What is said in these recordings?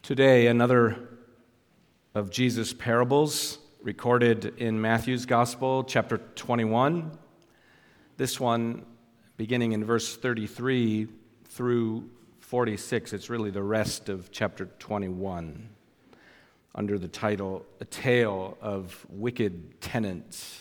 Today, another of Jesus' parables recorded in Matthew's Gospel, chapter 21. This one beginning in verse 33 through 46. It's really the rest of chapter 21 under the title, A Tale of Wicked Tenants.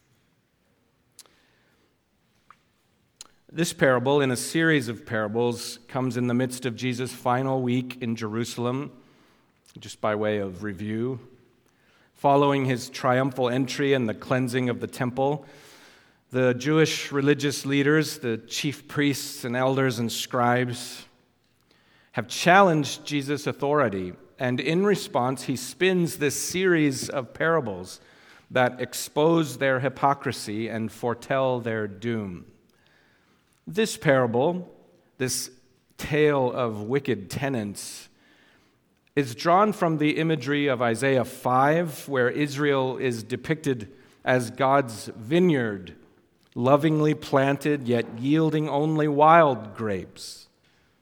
This parable, in a series of parables, comes in the midst of Jesus' final week in Jerusalem, just by way of review. Following his triumphal entry and the cleansing of the temple, the Jewish religious leaders, the chief priests and elders and scribes, have challenged Jesus' authority, and in response, he spins this series of parables that expose their hypocrisy and foretell their doom. This parable, this tale of wicked tenants, is drawn from the imagery of Isaiah 5, where Israel is depicted as God's vineyard, lovingly planted yet yielding only wild grapes.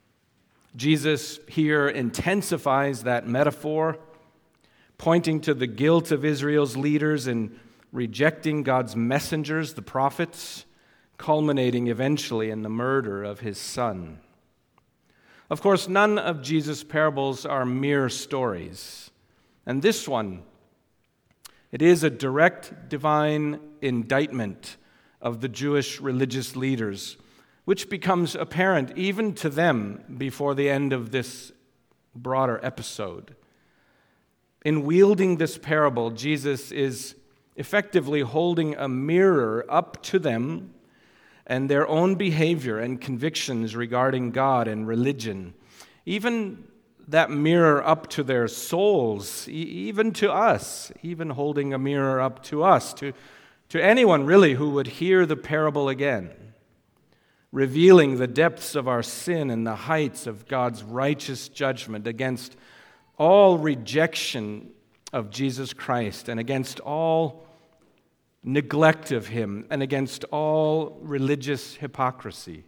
Jesus here intensifies that metaphor, pointing to the guilt of Israel's leaders in rejecting God's messengers, the prophets, culminating eventually in the murder of his son. Of course, none of Jesus' parables are mere stories. And this one, it is a direct divine indictment of the Jewish religious leaders, which becomes apparent even to them before the end of this broader episode. In wielding this parable, Jesus is effectively holding a mirror up to them and their own behavior and convictions regarding God and religion, even that mirror up to their souls, even to us, even holding a mirror up to us, to anyone really who would hear the parable again, revealing the depths of our sin and the heights of God's righteous judgment against all rejection of Jesus Christ and against all neglect of him and against all religious hypocrisy.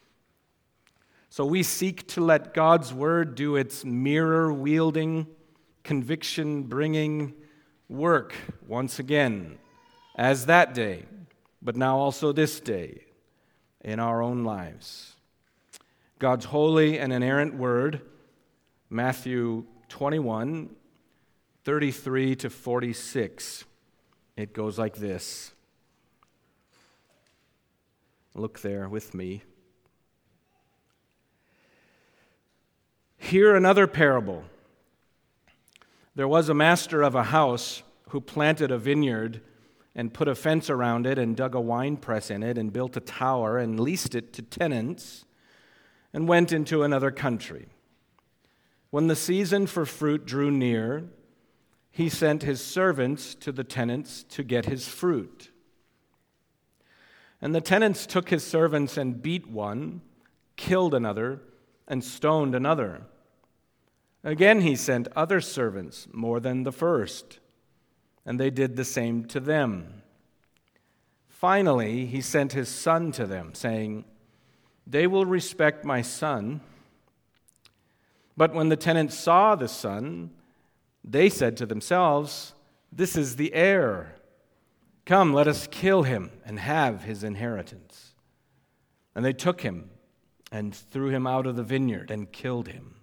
So we seek to let God's word do its mirror-wielding, conviction-bringing work once again, as that day, but now also this day, in our own lives. God's holy and inerrant word, Matthew 21, 33 to 46. It goes like this. Look there with me. Hear another parable. There was a master of a house who planted a vineyard and put a fence around it and dug a winepress in it and built a tower and leased it to tenants and went into another country. When the season for fruit drew near, he sent his servants to the tenants to get his fruit. And the tenants took his servants and beat one, killed another, and stoned another. Again he sent other servants, more than the first, and they did the same to them. Finally, he sent his son to them, saying, "They will respect my son." But when the tenants saw the son, they said to themselves, "This is the heir. Come, let us kill him and have his inheritance." And they took him and threw him out of the vineyard and killed him.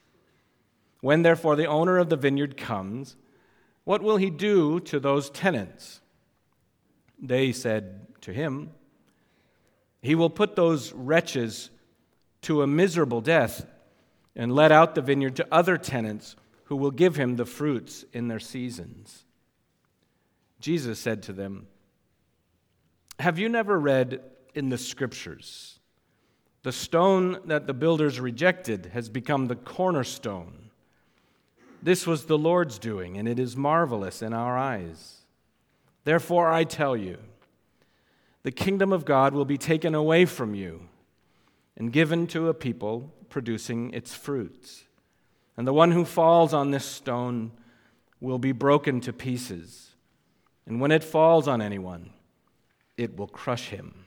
When therefore the owner of the vineyard comes, what will he do to those tenants? They said to him, "He will put those wretches to a miserable death and let out the vineyard to other tenants who will give him the fruits in their seasons." Jesus said to them, "Have you never read in the Scriptures, the stone that the builders rejected has become the cornerstone? This was the Lord's doing, and it is marvelous in our eyes. Therefore I tell you, the kingdom of God will be taken away from you and given to a people producing its fruits. And the one who falls on this stone will be broken to pieces. And when it falls on anyone, it will crush him."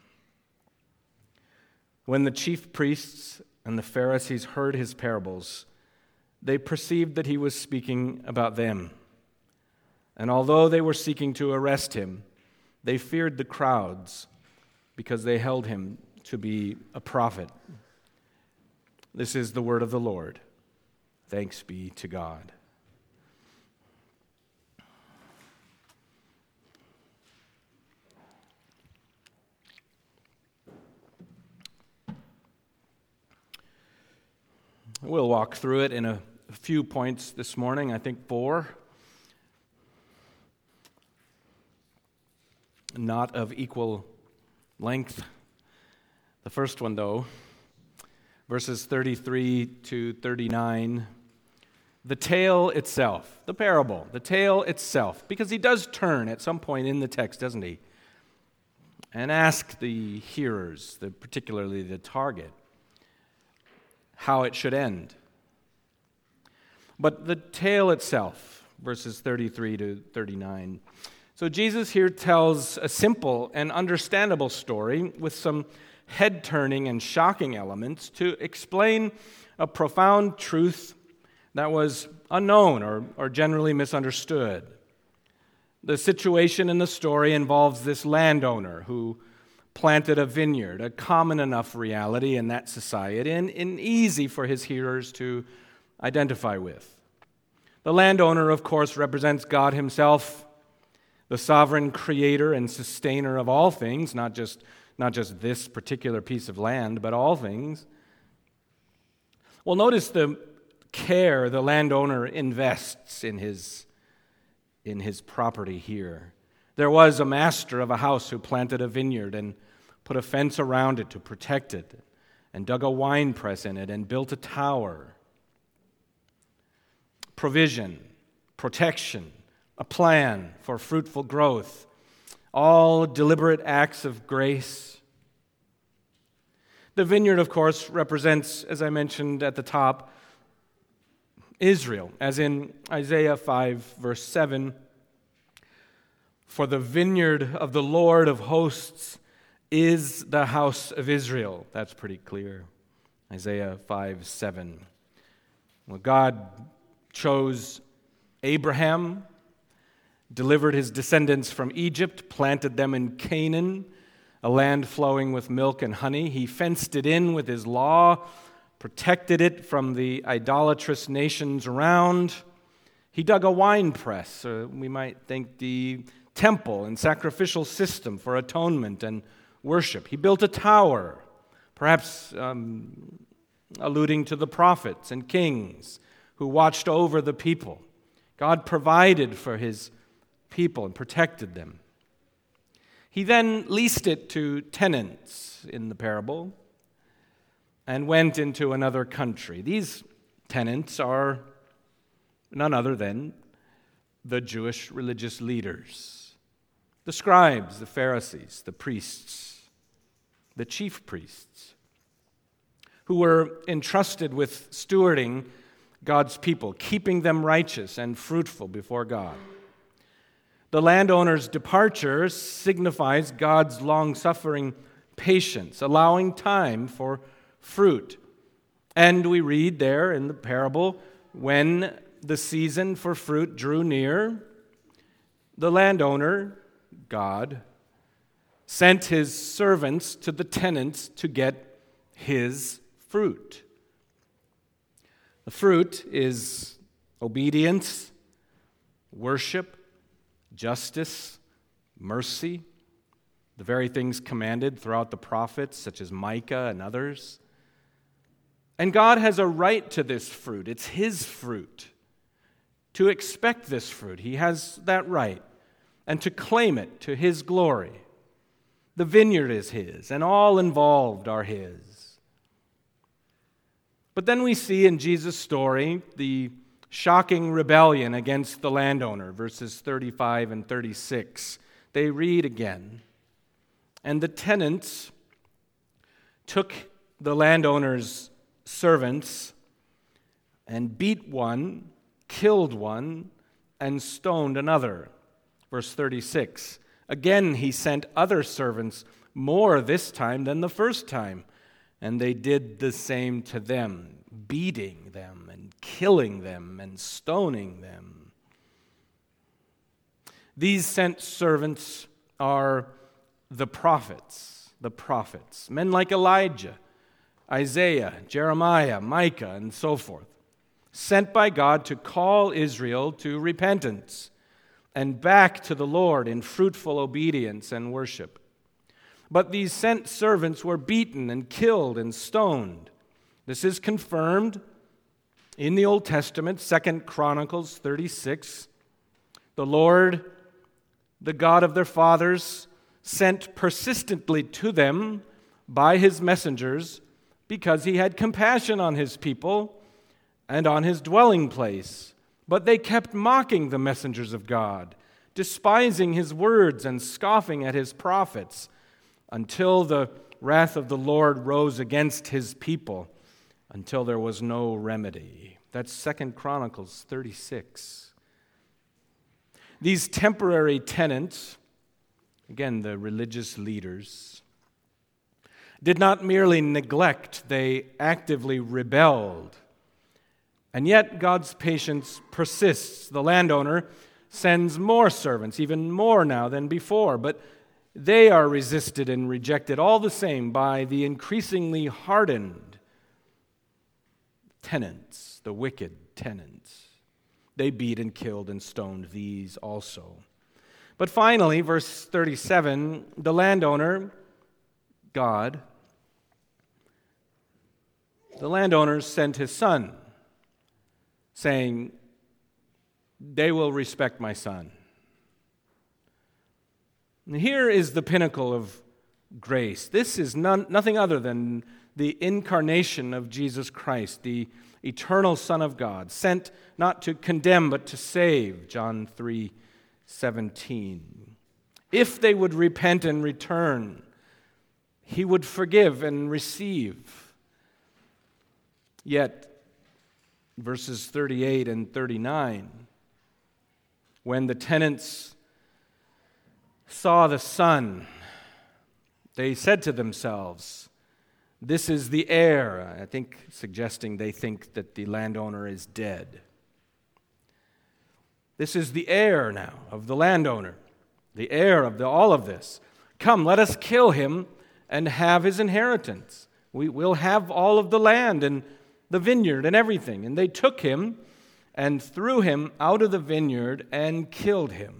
When the chief priests and the Pharisees heard his parables, they perceived that he was speaking about them. And although they were seeking to arrest him, they feared the crowds because they held him to be a prophet. This is the word of the Lord. Thanks be to God. We'll walk through it in a few points this morning, I think 4. Not of equal length. The first one, though, verses 33 to 39, the tale itself, the parable, the tale itself, because he does turn at some point in the text, doesn't he, and ask the hearers, particularly the target, how it should end. But the tale itself, verses 33 to 39. So Jesus here tells a simple and understandable story with some head-turning and shocking elements to explain a profound truth that was unknown or generally misunderstood. The situation in the story involves this landowner who planted a vineyard, a common enough reality in that society and easy for his hearers to identify with. The landowner, of course, represents God himself, the sovereign creator and sustainer of all things, not just this particular piece of land, but all things. Well, notice the care the landowner invests in his property here. There was a master of a house who planted a vineyard and put a fence around it to protect it, and dug a wine press in it and built a tower. Provision, protection, a plan for fruitful growth, all deliberate acts of grace. The vineyard, of course, represents, as I mentioned at the top, Israel, as in Isaiah 5, verse 7, "For the vineyard of the Lord of hosts is the house of Israel." That's pretty clear. Isaiah 5, 7. Well, God chose Abraham, delivered his descendants from Egypt, planted them in Canaan, a land flowing with milk and honey. He fenced it in with his law, protected it from the idolatrous nations around. He dug a wine press, or we might think the temple and sacrificial system for atonement and worship. He built a tower, perhaps alluding to the prophets and kings who watched over the people. God provided for his people and protected them. He then leased it to tenants in the parable and went into another country. These tenants are none other than the Jewish religious leaders, the scribes, the Pharisees, the priests, the chief priests, who were entrusted with stewarding God's people, keeping them righteous and fruitful before God. The landowner's departure signifies God's long-suffering patience, allowing time for fruit. And we read there in the parable, when the season for fruit drew near, the landowner, God, sent his servants to the tenants to get his fruit. The fruit is obedience, worship, justice, mercy, the very things commanded throughout the prophets, such as Micah and others. And God has a right to this fruit. It's his fruit. To expect this fruit, he has that right, and to claim it to his glory. The vineyard is his, and all involved are his. But then we see in Jesus' story the shocking rebellion against the landowner, verses 35 and 36. They read again, "And the tenants took the landowner's servants and beat one, killed one, and stoned another." Verse 36. "Again he sent other servants, more this time than the first time, and they did the same to them, beating them and killing them and stoning them. These sent servants are the prophets, men like Elijah, Isaiah, Jeremiah, Micah, and so forth, sent by God to call Israel to repentance and back to the Lord in fruitful obedience and worship. But these sent servants were beaten and killed and stoned. This is confirmed in the Old Testament, 2 Chronicles 36. The Lord, the God of their fathers, sent persistently to them by his messengers because he had compassion on his people and on his dwelling place. But they kept mocking the messengers of God, despising his words and scoffing at his prophets, until the wrath of the Lord rose against his people, until there was no remedy. That's 2 Chronicles 36. These temporary tenants, again, the religious leaders, did not merely neglect, they actively rebelled. And yet God's patience persists. The landowner sends more servants, even more now than before, but they are resisted and rejected all the same by the increasingly hardened tenants, the wicked tenants. They beat and killed and stoned these also. But finally, verse 37, the landowner, God, the landowner sent his son, saying, they will respect my son. And here is the pinnacle of grace. This is nothing other than the incarnation of Jesus Christ, the eternal Son of God, sent not to condemn but to save, John 3:17. If they would repent and return, he would forgive and receive. Yet, verses 38 and 39, when the tenants saw the Son, they said to themselves, this is the heir, I think suggesting they think that the landowner is dead. This is the heir now of the landowner, the heir of all of this. Come, let us kill him and have his inheritance. We'll have all of the land and the vineyard and everything. And they took him and threw him out of the vineyard and killed him.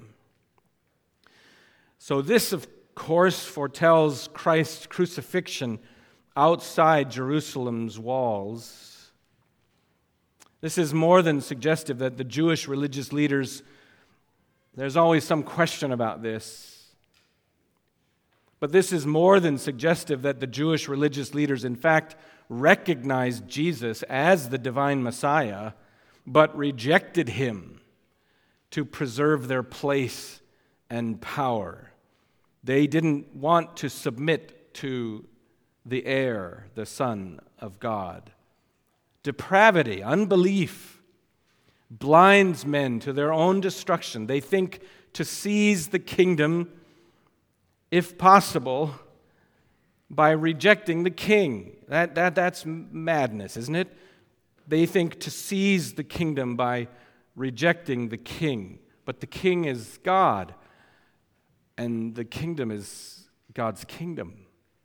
So this, of course, foretells Christ's crucifixion outside Jerusalem's walls. This is more than suggestive that the Jewish religious leaders, there's always some question about this, but this is more than suggestive that the Jewish religious leaders, in fact, recognized Jesus as the divine Messiah, but rejected him to preserve their place and power. They didn't want to submit to the heir, the Son of God. Depravity, unbelief, blinds men to their own destruction. They think to seize the kingdom, if possible, by rejecting the king. That's madness, isn't it? They think to seize the kingdom by rejecting the king. But the king is God, and the kingdom is God's kingdom.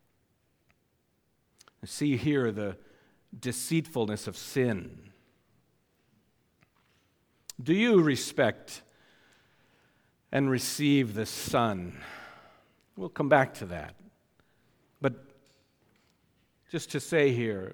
See here the deceitfulness of sin. Do you respect and receive the Son? We'll come back to that. But just to say here,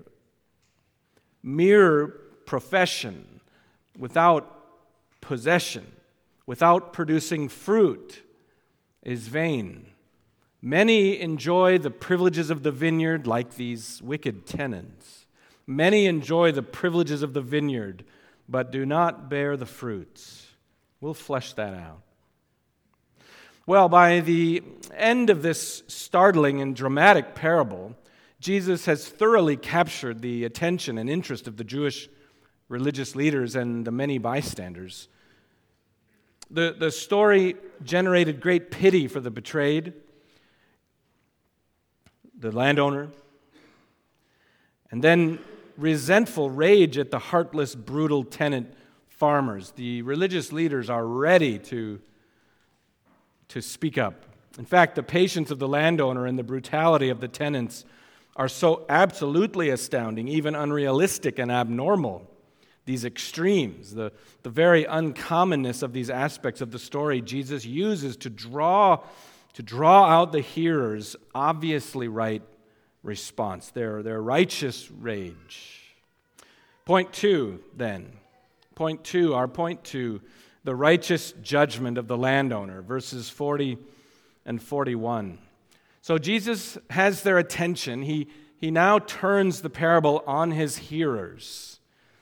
mere profession without possession, without producing fruit, is vain. Many enjoy the privileges of the vineyard like these wicked tenants. Many enjoy the privileges of the vineyard, but do not bear the fruits. We'll flesh that out. Well, by the end of this startling and dramatic parable, Jesus has thoroughly captured the attention and interest of the Jewish religious leaders and the many bystanders. The story generated great pity for the betrayed, the landowner, And then resentful rage at the heartless, brutal tenant farmers. The religious leaders are ready to speak up. In fact, the patience of the landowner and the brutality of the tenants are so absolutely astounding, even unrealistic and abnormal. These extremes, the very uncommonness of these aspects of the story Jesus uses to draw out the hearer's obviously right response, their righteous rage. Point two, then. Point two, the righteous judgment of the landowner, verses 40 and 41. So Jesus has their attention. He now turns the parable on his hearers.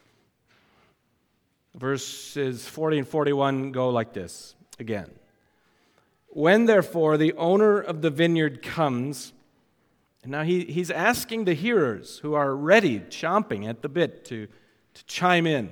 Verses 40 and 41 go like this again. When, therefore, the owner of the vineyard comes, and now he's asking the hearers who are ready, chomping at the bit to chime in.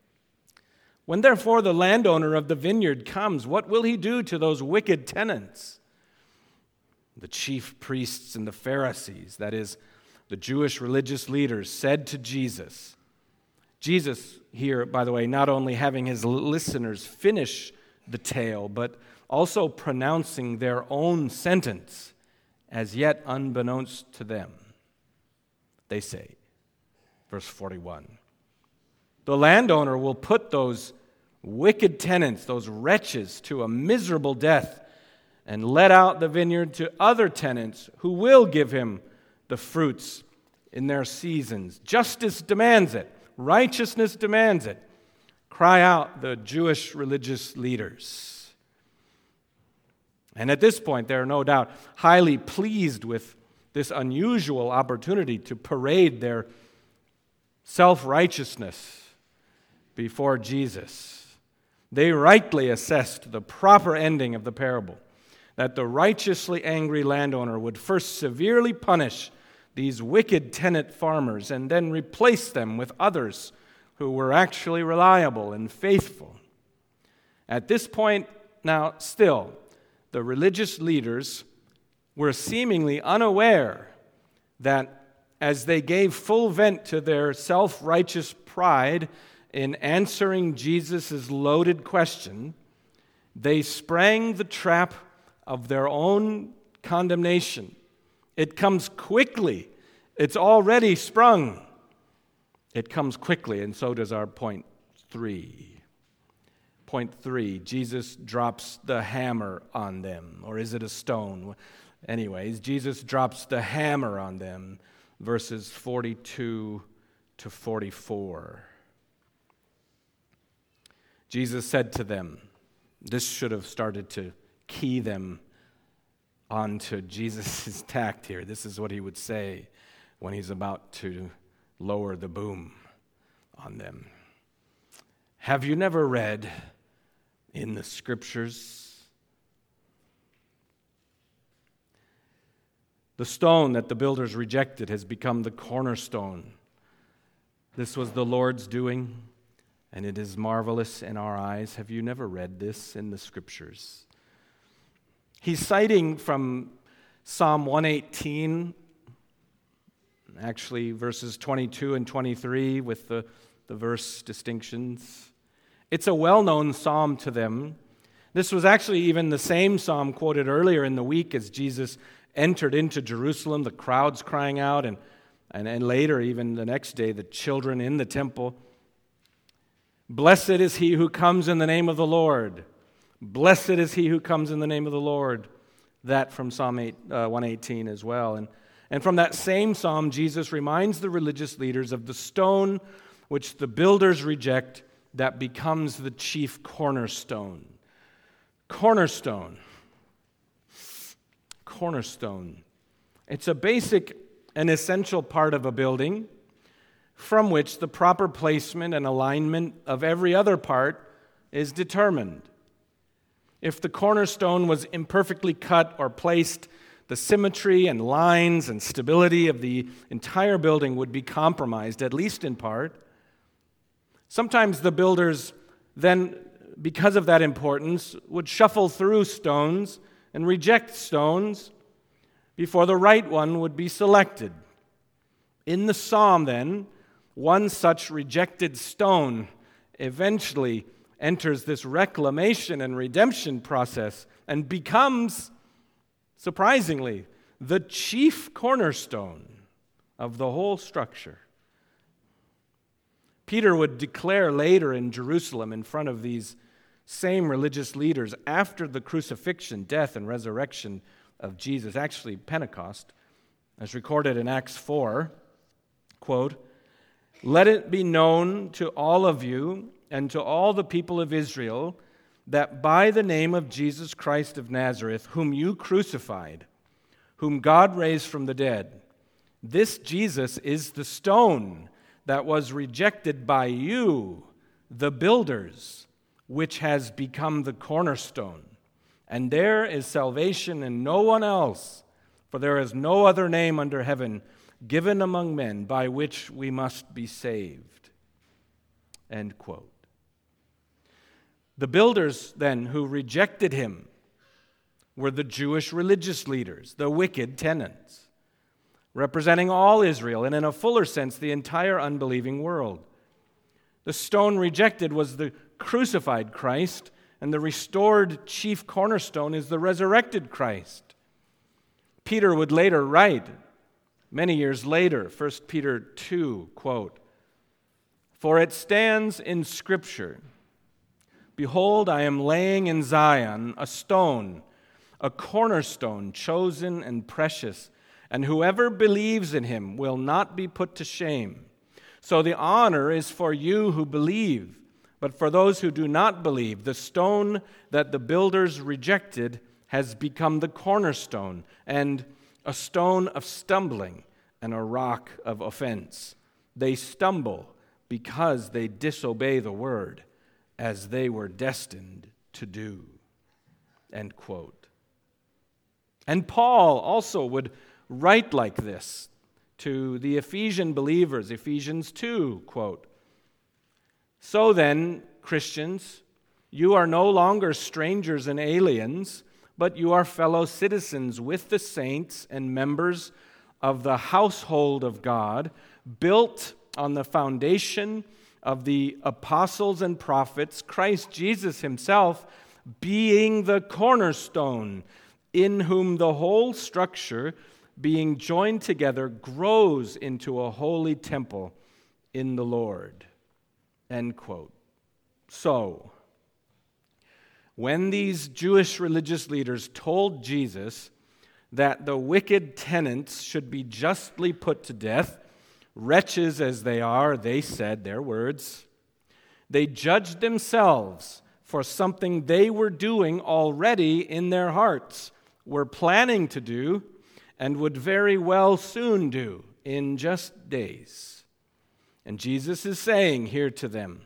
When, therefore, the landowner of the vineyard comes, what will he do to those wicked tenants? The chief priests and the Pharisees, that is, the Jewish religious leaders, said to Jesus. Jesus here, by the way, not only having his listeners finish the tale, but also pronouncing their own sentence, as yet unbeknownst to them. They say, verse 41, the landowner will put those wicked tenants, those wretches, to a miserable death and let out the vineyard to other tenants who will give him the fruits in their seasons. Justice demands it. Righteousness demands it. Cry out the Jewish religious leaders. And at this point, they're no doubt highly pleased with this unusual opportunity to parade their self-righteousness before Jesus. They rightly assessed the proper ending of the parable, that the righteously angry landowner would first severely punish these wicked tenant farmers and then replace them with others who were actually reliable and faithful. At this point, now still, the religious leaders were seemingly unaware that as they gave full vent to their self-righteous pride in answering Jesus' loaded question, they sprang the trap of their own condemnation. It comes quickly. It's already sprung. It comes quickly, and so does our point 3. Point 3, Jesus drops the hammer on them. Or is it a stone? Anyways, Jesus drops the hammer on them, verses 42 to 44. Jesus said to them, this should have started to key them onto Jesus' tact here. This is what he would say when he's about to lower the boom on them. Have you never read in the Scriptures? The stone that the builders rejected has become the cornerstone. This was the Lord's doing, and it is marvelous in our eyes. Have you never read this in the Scriptures? He's citing from Psalm 118, actually verses 22 and 23 with the verse distinctions. It's a well-known psalm to them. This was actually even the same psalm quoted earlier in the week as Jesus entered into Jerusalem, the crowds crying out, and later, even the next day, the children in the temple. Blessed is he who comes in the name of the Lord. Blessed is he who comes in the name of the Lord. That from Psalm 118 as well. And from that same psalm, Jesus reminds the religious leaders of the stone which the builders reject that becomes the chief cornerstone. Cornerstone. It's a basic and essential part of a building from which the proper placement and alignment of every other part is determined. If the cornerstone was imperfectly cut or placed, the symmetry and lines and stability of the entire building would be compromised, at least in part. Sometimes the builders then, because of that importance, would shuffle through stones and reject stones before the right one would be selected. In the psalm, then, one such rejected stone eventually enters this reclamation and redemption process and becomes, surprisingly, the chief cornerstone of the whole structure. Peter would declare later in Jerusalem in front of these same religious leaders after the crucifixion, death, and resurrection of Jesus, actually Pentecost, as recorded in Acts 4, quote, "Let it be known to all of you and to all the people of Israel that by the name of Jesus Christ of Nazareth, whom you crucified, whom God raised from the dead, this Jesus is the stone that was rejected by you, the builders, which has become the cornerstone. And there is salvation in no one else, for there is no other name under heaven given among men by which we must be saved." End quote. The builders, then, who rejected him were the Jewish religious leaders, the wicked tenants, representing all Israel, and in a fuller sense, the entire unbelieving world. The stone rejected was the crucified Christ, and the restored chief cornerstone is the resurrected Christ. Peter would later write, many years later, 1 Peter 2, quote, "For it stands in Scripture, Behold, I am laying in Zion a stone, a cornerstone chosen and precious, and whoever believes in him will not be put to shame. So the honor is for you who believe, but for those who do not believe, the stone that the builders rejected has become the cornerstone, and a stone of stumbling and a rock of offense. They stumble because they disobey the word, as they were destined to do." End quote. And Paul also would write like this to the Ephesian believers, Ephesians 2, quote, "So then, Christians, you are no longer strangers and aliens, but you are fellow citizens with the saints and members of the household of God, built on the foundation of the apostles and prophets, Christ Jesus himself being the cornerstone, in whom the whole structure, being joined together, grows into a holy temple in the Lord." End quote. So, when these Jewish religious leaders told Jesus that the wicked tenants should be justly put to death, wretches as they are, they said, their words, they judged themselves for something they were doing already in their hearts, were planning to do, and would very well soon do in just days. And Jesus is saying here to them,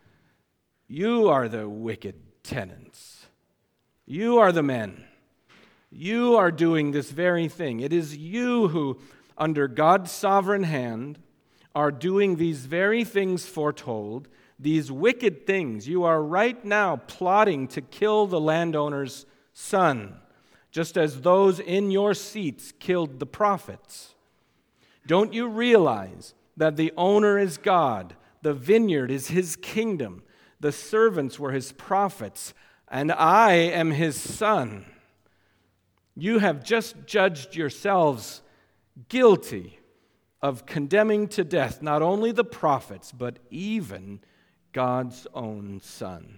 you are the wicked tenants. You are the men. You are doing this very thing. It is you who, under God's sovereign hand, are doing these very things foretold, these wicked things. You are right now plotting to kill the landowner's son, just as those in your seats killed the prophets. Don't you realize that the owner is God, the vineyard is his kingdom, the servants were his prophets, and I am his son? You have just judged yourselves guilty of condemning to death not only the prophets, but even God's own Son.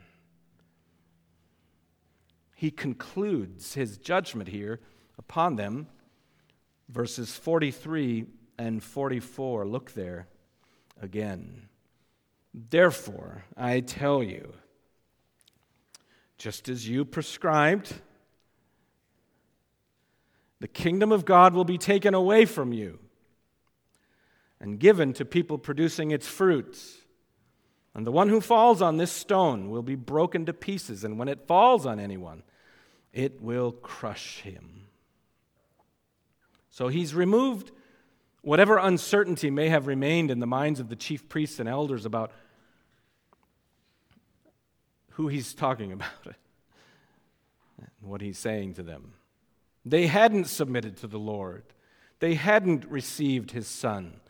He concludes his judgment here upon them, verses 43 and 44. Look there again. Therefore, I tell you, just as you prescribed, the kingdom of God will be taken away from you and given to people producing its fruits. And the one who falls on this stone will be broken to pieces, and when it falls on anyone, it will crush him. So he's removed whatever uncertainty may have remained in the minds of the chief priests and elders about who he's talking about and what he's saying to them. They hadn't submitted to the Lord. They hadn't received his Son.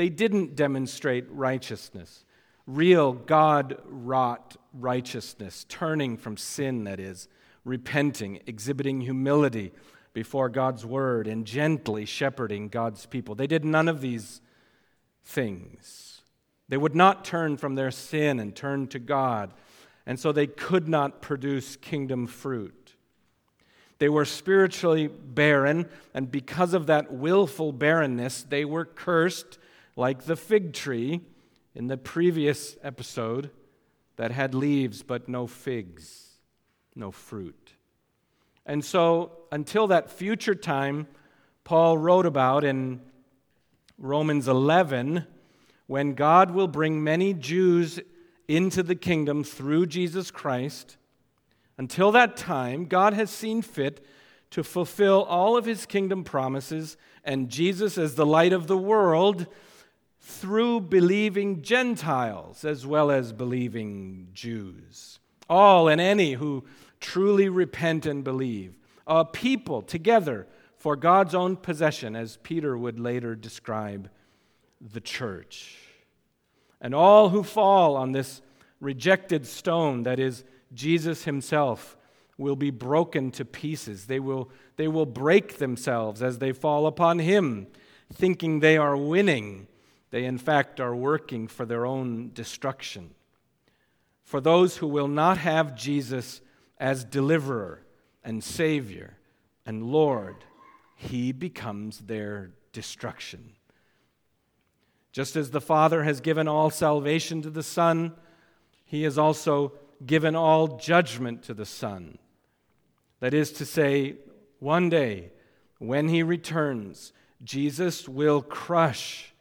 They didn't demonstrate righteousness, real God-wrought righteousness, turning from sin, that is, repenting, exhibiting humility before God's word, and gently shepherding God's people. They did none of these things. They would not turn from their sin and turn to God, and so they could not produce kingdom fruit. They were spiritually barren, and because of that willful barrenness, they were cursed like the fig tree in the previous episode that had leaves but no figs, no fruit. And so, until that future time Paul wrote about in Romans 11, when God will bring many Jews into the kingdom through Jesus Christ, until that time, God has seen fit to fulfill all of his kingdom promises and Jesus as the light of the world through believing Gentiles as well as believing Jews. All and any who truly repent and believe. A people together for God's own possession, as Peter would later describe the church. And all who fall on this rejected stone, that is, Jesus himself, will be broken to pieces. They will break themselves as they fall upon him, thinking they are winning. They, in fact, are working for their own destruction. For those who will not have Jesus as deliverer and Savior and Lord, he becomes their destruction. Just as the Father has given all salvation to the Son, he has also given all judgment to the Son. That is to say, one day, when he returns, Jesus will crush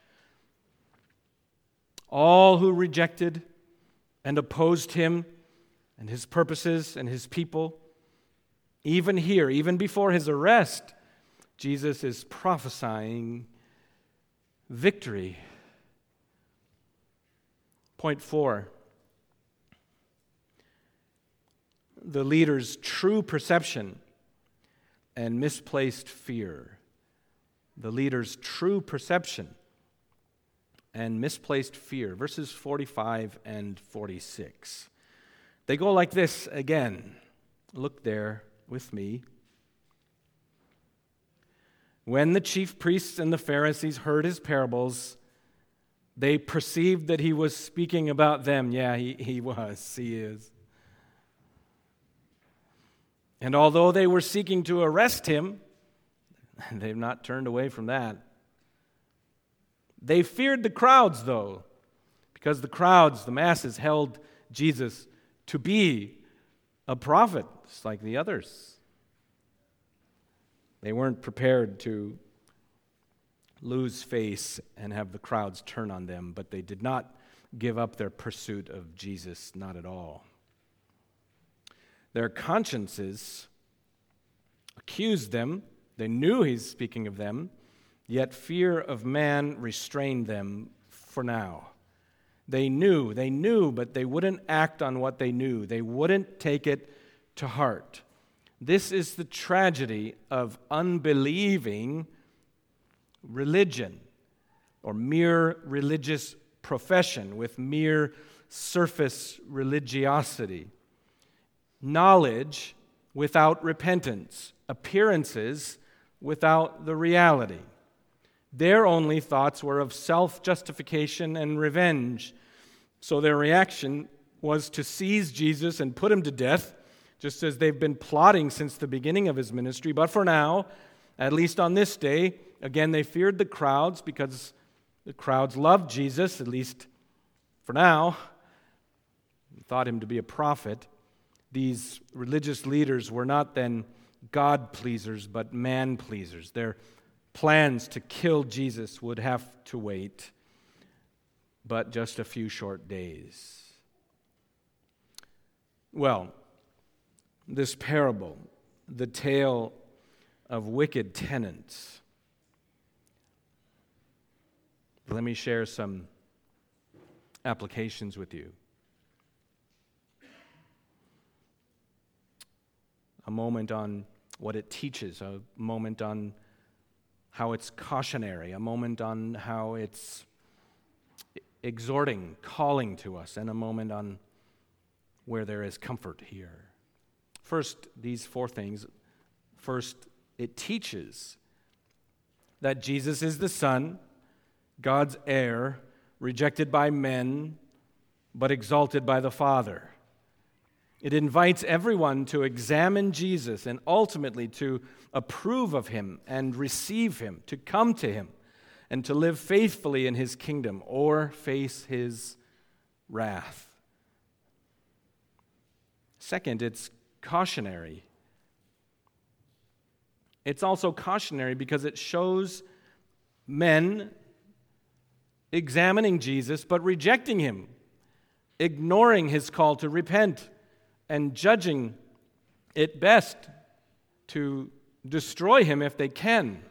all who rejected and opposed him and his purposes and his people. Even here, even before his arrest, Jesus is prophesying victory. Point 4. The leader's true perception and misplaced fear. The leader's true perception and misplaced fear. Verses 45 and 46. They go like this again. Look there with me. When the chief priests and the Pharisees heard his parables, they perceived that he was speaking about them. Yeah, he is. And although they were seeking to arrest him, they've not turned away from that. They feared the crowds, though, because the crowds, the masses, held Jesus to be a prophet, just like the others. They weren't prepared to lose face and have the crowds turn on them, but they did not give up their pursuit of Jesus, not at all. Their consciences accused them. They knew he's speaking of them, yet fear of man restrained them for now. They knew, but they wouldn't act on what they knew. They wouldn't take it to heart. This is the tragedy of unbelieving religion, or mere religious profession with mere surface religiosity. Knowledge without repentance, appearances without the reality. Their only thoughts were of self-justification and revenge, so their reaction was to seize Jesus and put him to death, just as they've been plotting since the beginning of his ministry. But for now, at least on this day, again, they feared the crowds because the crowds loved Jesus, at least for now, thought him to be a prophet. These religious leaders were not then God-pleasers, but man-pleasers. Their plans to kill Jesus would have to wait but just a few short days. Well, this parable, the tale of wicked tenants. Let me share some applications with you. A moment on what it teaches, a moment on how it's cautionary, a moment on how it's exhorting, calling to us, and a moment on where there is comfort here. First, these four things. First, it teaches that Jesus is the Son, God's heir, rejected by men, but exalted by the Father. It invites everyone to examine Jesus and ultimately to approve of him and receive him, to come to him, and to live faithfully in his kingdom or face his wrath. Second, it's cautionary. It's also cautionary because it shows men examining Jesus but rejecting him, ignoring his call to repent, and judging it best to destroy him if they can.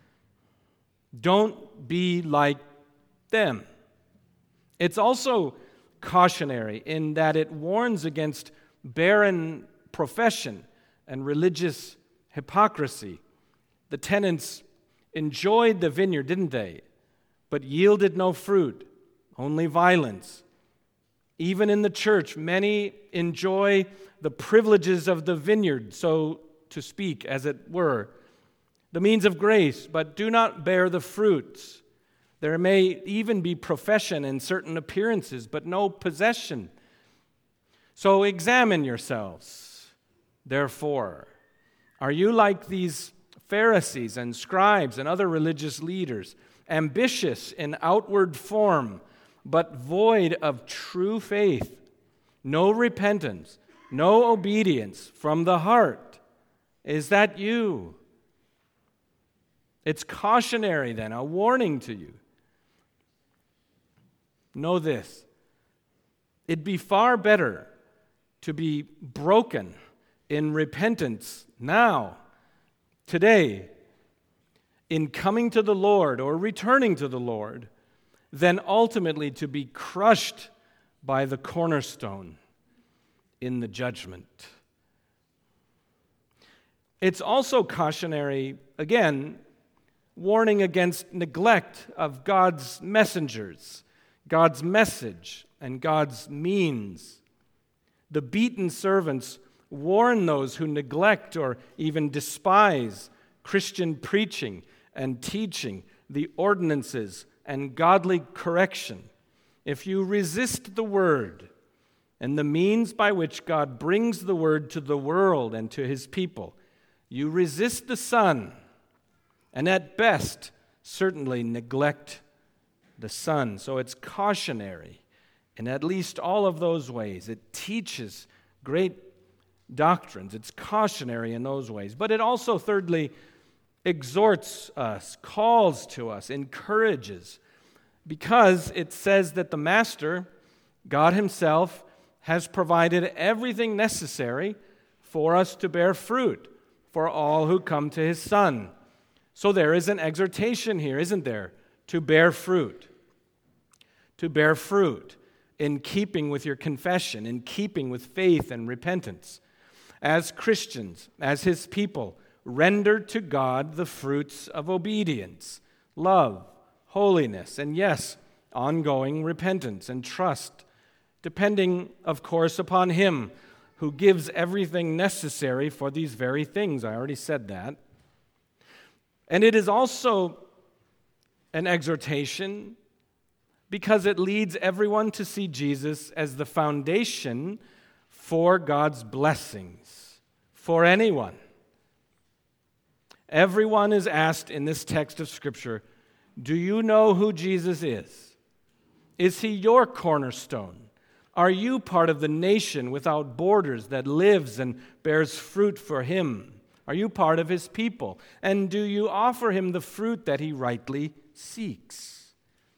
Don't be like them. It's also cautionary in that it warns against barren profession and religious hypocrisy. The tenants enjoyed the vineyard, didn't they? But yielded no fruit, only violence. Even in the church, many enjoy the privileges of the vineyard, so to speak, as it were, the means of grace, but do not bear the fruits. There may even be profession and certain appearances, but no possession. So examine yourselves, therefore. Are you like these Pharisees and scribes and other religious leaders, ambitious in outward form, but void of true faith, no repentance, no obedience from the heart? Is that you? It's cautionary then, a warning to you. Know this: it'd be far better to be broken in repentance now, today, in coming to the Lord or returning to the Lord, than ultimately to be crushed by the cornerstone in the judgment. It's also cautionary, again, warning against neglect of God's messengers, God's message, and God's means. The beaten servants warn those who neglect or even despise Christian preaching and teaching, the ordinances and godly correction. If you resist the word and the means by which God brings the word to the world and to his people, you resist the Son, and at best, certainly neglect the Son. So it's cautionary in at least all of those ways. It teaches great doctrines. It's cautionary in those ways. But it also, thirdly, exhorts us, calls to us, encourages, because it says that the Master, God himself, has provided everything necessary for us to bear fruit for all who come to his Son. So there is an exhortation here, isn't there, to bear fruit. To bear fruit in keeping with your confession, in keeping with faith and repentance. As Christians, as his people, render to God the fruits of obedience, love, holiness, and yes, ongoing repentance and trust, depending, of course, upon him who gives everything necessary for these very things. I already said that. And it is also an exhortation because it leads everyone to see Jesus as the foundation for God's blessings, for anyone. Everyone is asked in this text of Scripture, do you know who Jesus is? Is he your cornerstone? Are you part of the nation without borders that lives and bears fruit for him? Are you part of his people? And do you offer him the fruit that he rightly seeks?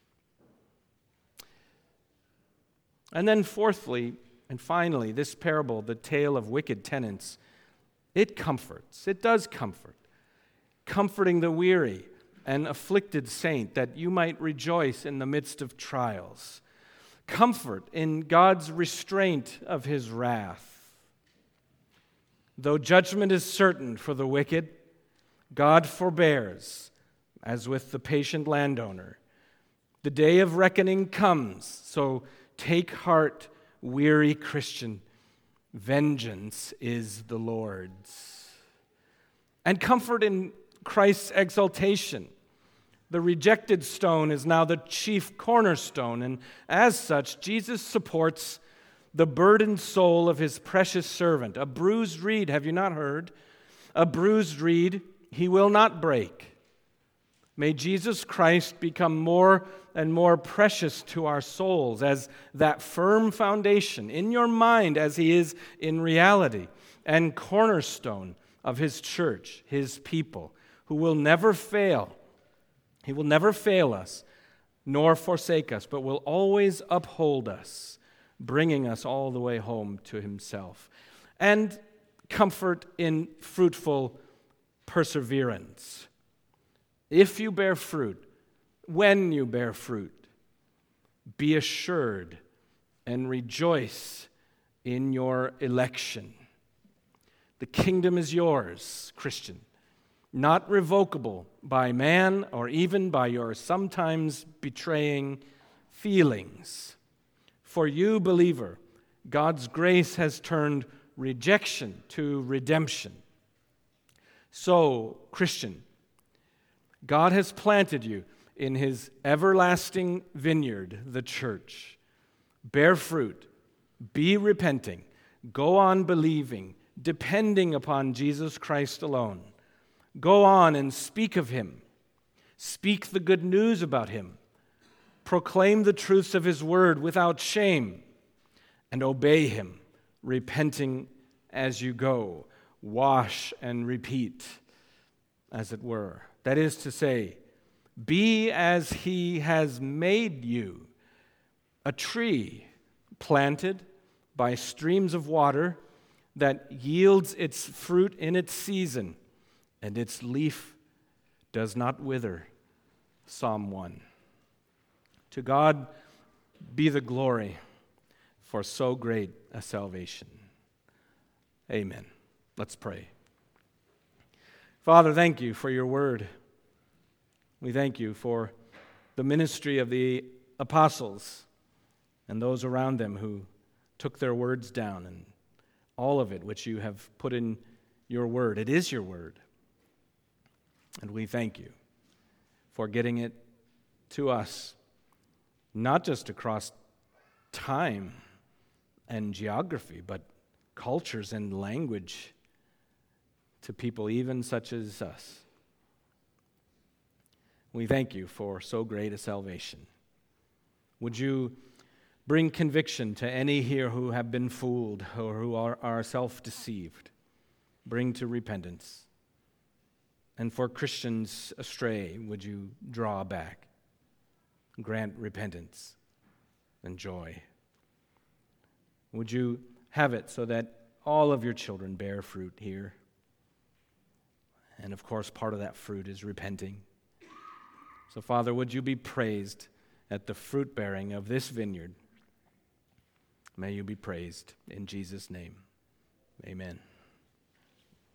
And then fourthly, and finally, this parable, the tale of wicked tenants, it comforts. It does comfort. Comforting the weary and afflicted saint, that you might rejoice in the midst of trials. Comfort in God's restraint of his wrath. Though judgment is certain for the wicked, God forbears, as with the patient landowner. The day of reckoning comes, so take heart, weary Christian. Vengeance is the Lord's. And comfort in Christ's exaltation. The rejected stone is now the chief cornerstone, and as such, Jesus supports the burdened soul of his precious servant. A bruised reed, have you not heard? A bruised reed he will not break. May Jesus Christ become more and more precious to our souls as that firm foundation in your mind as he is in reality, and cornerstone of his church, his people, who will never fail. He will never fail us, nor forsake us, but will always uphold us, bringing us all the way home to himself. And comfort in fruitful perseverance. If you bear fruit, when you bear fruit, be assured and rejoice in your election. The kingdom is yours, Christian, not revocable by man or even by your sometimes betraying feelings. For you, believer, God's grace has turned rejection to redemption. So, Christian, God has planted you in his everlasting vineyard, the church. Bear fruit, be repenting, go on believing, depending upon Jesus Christ alone. Go on and speak of him. Speak the good news about him. Proclaim the truths of his word without shame, and obey him, repenting as you go. Wash and repeat, as it were. That is to say, be as he has made you, a tree planted by streams of water that yields its fruit in its season, and its leaf does not wither. Psalm 1. To God be the glory for so great a salvation. Amen. Let's pray. Father, thank you for your word. We thank you for the ministry of the apostles and those around them who took their words down, and all of it which you have put in your word. It is your word. And we thank you for getting it to us, not just across time and geography, but cultures and language, to people even such as us. We thank you for so great a salvation. Would you bring conviction to any here who have been fooled or who are self-deceived? Bring to repentance. And for Christians astray, would you draw back? Grant repentance and joy. Would you have it so that all of your children bear fruit here? And of course, part of that fruit is repenting. So, Father, would you be praised at the fruit bearing of this vineyard? May you be praised in Jesus' name. Amen.